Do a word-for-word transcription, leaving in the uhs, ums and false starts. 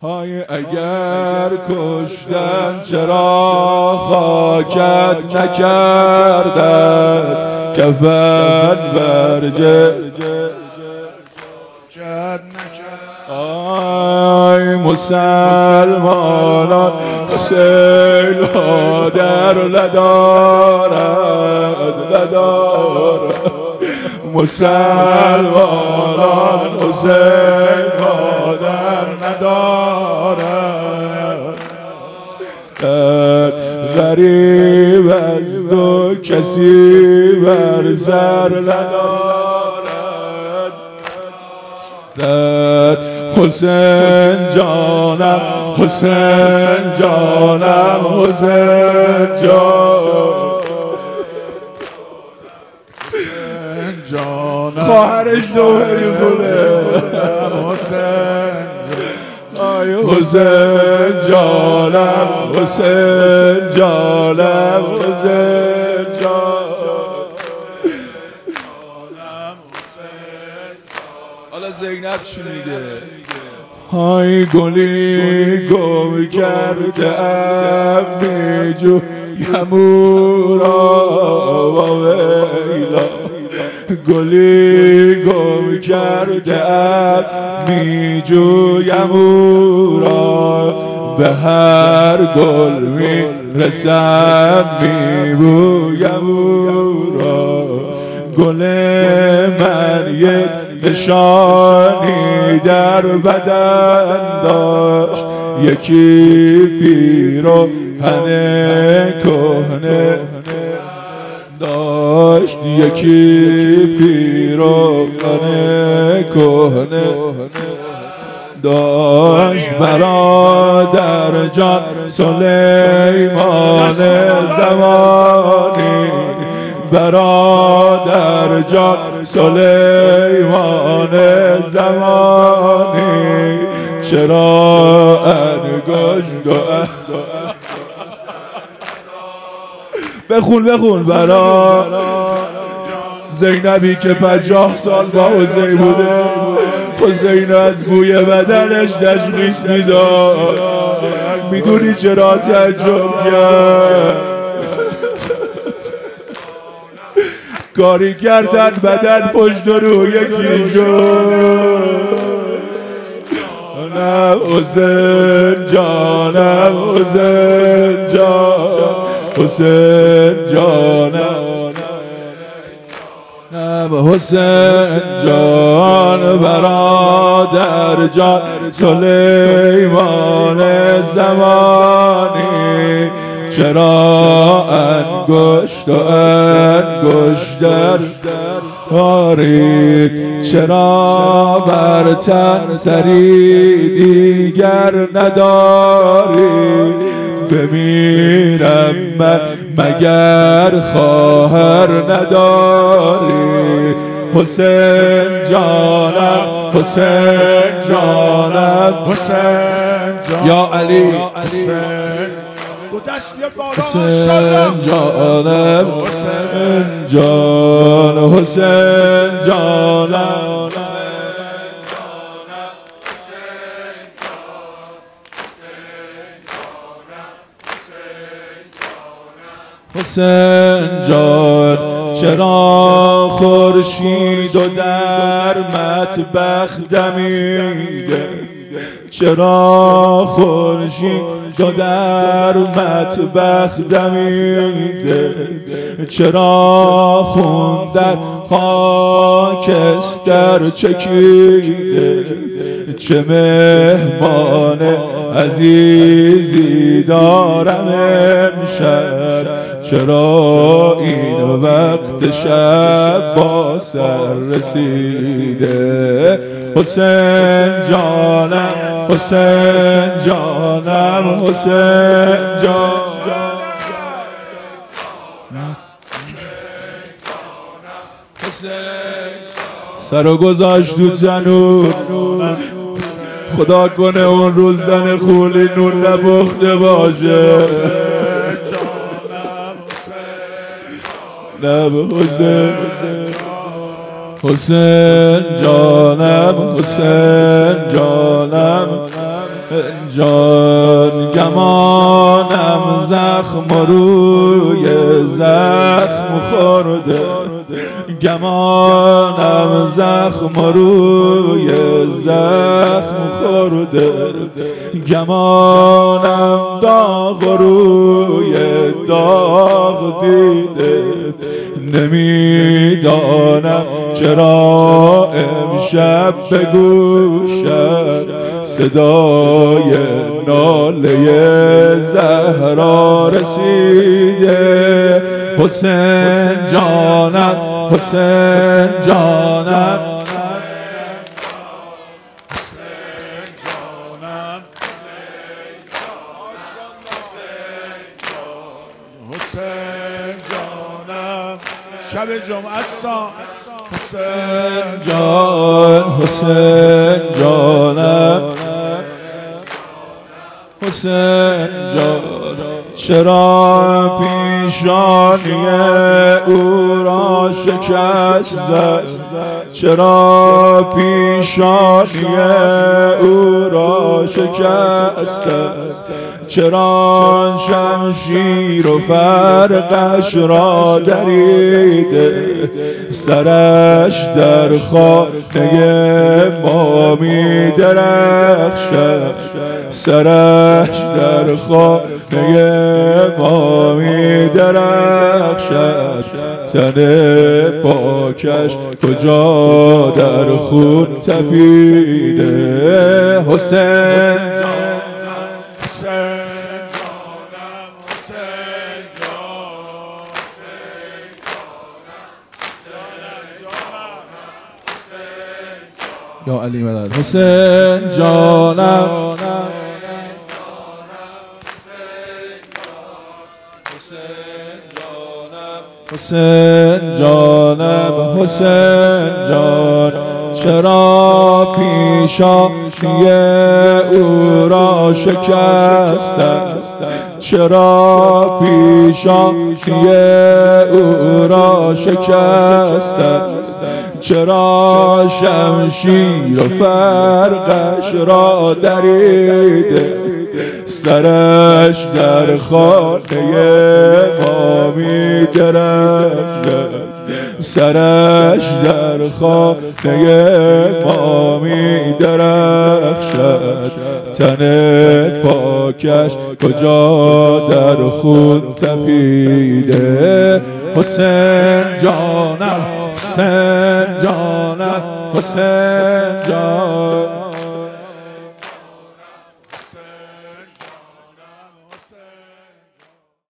های اگر کشتن چرا خاکت نکردن، کفن برجه آی مسلمانان حسین مادر ندارد ندارد، مسلمانان حسین مادر ندارد. غریب از دو کسی بر سر ندارد، حسین جانم حسین جانم حسین جانم خواهرش دوهری خونه حسین آی حسین جانم حسین جانم حسین جانم. حالا زینب چی میگه؟ های گلی گم کرده ام میجویم او را و ویلا، گلی گم کرده ام میجویم او را، به هر گل میرسم میبویم او را، گل من یک نشانی در بدن داشت، یکی پیراهن کهنه داشت، یکی پیراهن کهنه داشت، برادر جان سلیمان زمانی، برادر جان سلیمان زمانی، چرا انگشت و بخون بخون برا زینبی که پنجاه سال با حسین بوده، حسین از بوی بدنش تشخیص میداد. میدونی چرا تعجب کرد؟ کاری کردن بدن پشت رو یکی شد. جانم حسین جانم حسین جان حسین جانم حسین جان، برادر جان سلیمان زمانی، چرا انگشت و انگشتر آرید، چرا بر تن سری دیگر نداری، بمیرم من مگر خواهر نداری، حسین جانم حسین جانم حسین جانم یا علی حسین حسین جانم حسین جان حسین جانم حسین جان، چرا خورشید و در مطبخ دمیده، چرا خورشید و در مطبخ دمیده، چرا خون در خاکستر چکیده، چه مهمان عزیزی دارم امشب، چرا این وقت شب با سر رسیده، حسین جانم حسین جانم حسین جان، سرو گذاشت تو تنور، خدا کنه اون روز زن خولی نون نپخته باشه. لب حسین حسین جانم حسین جانم جان گمانم زخم روی زخم خورده گمانم زخم روی زخم خورده گمانم داغ روی داغ دیده نمیدانم چرا امشب به گوشم صدای ناله زهرا رسیده حسین جانم حسین جانم حسین جانم شب جمعه است حسین جان حسین جانم حسین جان چرا پیشانی او را شکسته چرا پیشانی او را شکسته چرا شمشیر و فرقش را دریده سرش در خانه ما می درخشد سرش در خانه ما می درخشد تن پاکش کجا در خون تپیده حسین یا علی مدد حسین جانم حسین جانم حسین جان چرا پیشانی او را شکستم چرا پیشانی او را شکستم چرا شمشیر و فرقش را دریده سرش در خانه ما می درخشد سرش در خانه ما می درخشد تن پاکش کجا در خون تپیده حسین جانم حسین جانم حسین جان